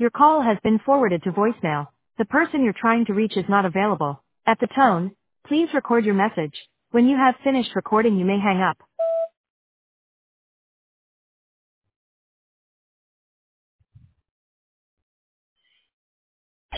Your call has been forwarded to voicemail. The person you're trying to reach is not available. At the tone, please record your message. When you have finished recording, you may hang up.